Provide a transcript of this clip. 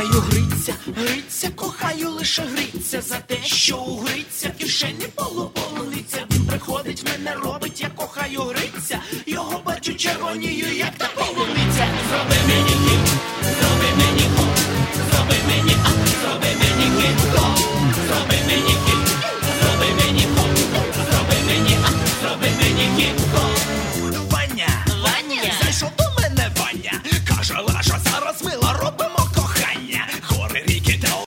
кохаю Гриця, Гриця, кохаю лише Гриця, за те, що у Гриця в кишені полуниця. Він приходить, мене робить, я кохаю Гриця, його бачу червонію, як та полуниця. Зроби мені хіп, зроби мені хоп, зроби мені ап, зроби мені хіп-хоп, зроби мені хіп.